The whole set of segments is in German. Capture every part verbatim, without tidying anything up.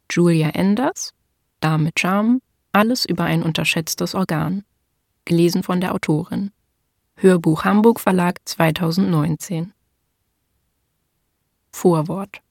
Julia Enders, Darm mit Charme, alles über ein unterschätztes Organ. Gelesen von der Autorin. Hörbuch Hamburg Verlag zweitausendneunzehn. Vorwort.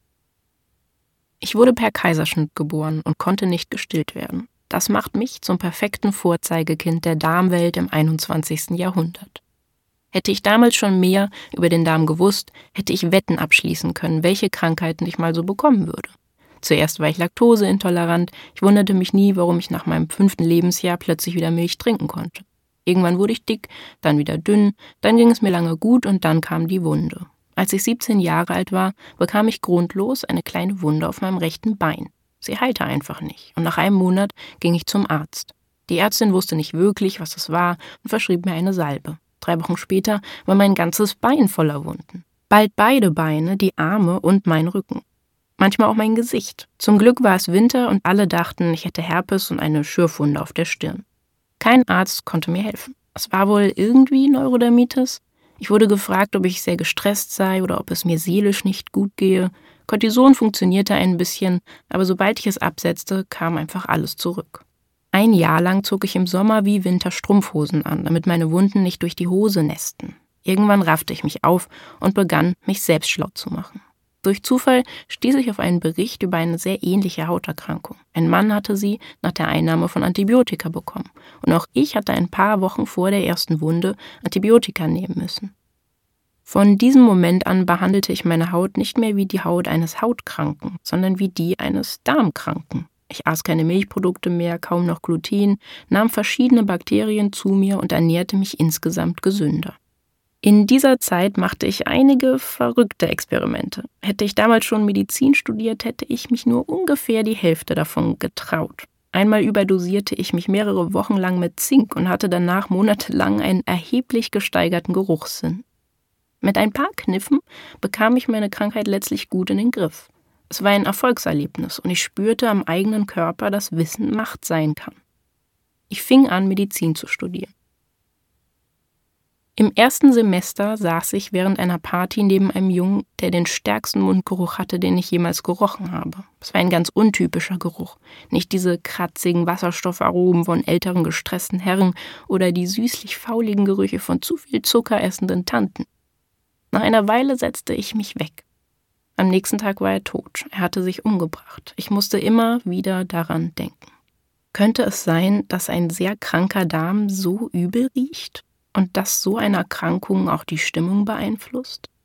Ich wurde per Kaiserschnitt geboren und konnte nicht gestillt werden. Das macht mich zum perfekten Vorzeigekind der Darmwelt im einundzwanzigsten Jahrhundert. Hätte ich damals schon mehr über den Darm gewusst, hätte ich Wetten abschließen können, welche Krankheiten ich mal so bekommen würde. Zuerst war ich laktoseintolerant, ich wunderte mich nie, warum ich nach meinem fünften Lebensjahr plötzlich wieder Milch trinken konnte. Irgendwann wurde ich dick, dann wieder dünn, dann ging es mir lange gut und dann kam die Wunde. Als ich siebzehn Jahre alt war, bekam ich grundlos eine kleine Wunde auf meinem rechten Bein. Sie heilte einfach nicht und nach einem Monat ging ich zum Arzt. Die Ärztin wusste nicht wirklich, was es war und verschrieb mir eine Salbe. Drei Wochen später war mein ganzes Bein voller Wunden. Bald beide Beine, die Arme und mein Rücken. Manchmal auch mein Gesicht. Zum Glück war es Winter und alle dachten, ich hätte Herpes und eine Schürfwunde auf der Stirn. Kein Arzt konnte mir helfen. Es war wohl irgendwie Neurodermitis. Ich wurde gefragt, ob ich sehr gestresst sei oder ob es mir seelisch nicht gut gehe. Cortison funktionierte ein bisschen, aber sobald ich es absetzte, kam einfach alles zurück. Ein Jahr lang zog ich im Sommer wie Winter Strumpfhosen an, damit meine Wunden nicht durch die Hose nästen. Irgendwann raffte ich mich auf und begann, mich selbst schlau zu machen. Durch Zufall stieß ich auf einen Bericht über eine sehr ähnliche Hauterkrankung. Ein Mann hatte sie nach der Einnahme von Antibiotika bekommen. Und auch ich hatte ein paar Wochen vor der ersten Wunde Antibiotika nehmen müssen. Von diesem Moment an behandelte ich meine Haut nicht mehr wie die Haut eines Hautkranken, sondern wie die eines Darmkranken. Ich aß keine Milchprodukte mehr, kaum noch Gluten, nahm verschiedene Bakterien zu mir und ernährte mich insgesamt gesünder. In dieser Zeit machte ich einige verrückte Experimente. Hätte ich damals schon Medizin studiert, hätte ich mich nur ungefähr die Hälfte davon getraut. Einmal überdosierte ich mich mehrere Wochen lang mit Zink und hatte danach monatelang einen erheblich gesteigerten Geruchssinn. Mit ein paar Kniffen bekam ich meine Krankheit letztlich gut in den Griff. Es war ein Erfolgserlebnis und ich spürte am eigenen Körper, dass Wissen Macht sein kann. Ich fing an, Medizin zu studieren. Im ersten Semester saß ich während einer Party neben einem Jungen, der den stärksten Mundgeruch hatte, den ich jemals gerochen habe. Es war ein ganz untypischer Geruch. Nicht diese kratzigen Wasserstoffaromen von älteren gestressten Herren oder die süßlich-fauligen Gerüche von zu viel Zucker essenden Tanten. Nach einer Weile setzte ich mich weg. Am nächsten Tag war er tot. Er hatte sich umgebracht. Ich musste immer wieder daran denken. Könnte es sein, dass ein sehr kranker Darm so übel riecht? Und dass so eine Erkrankung auch die Stimmung beeinflusst?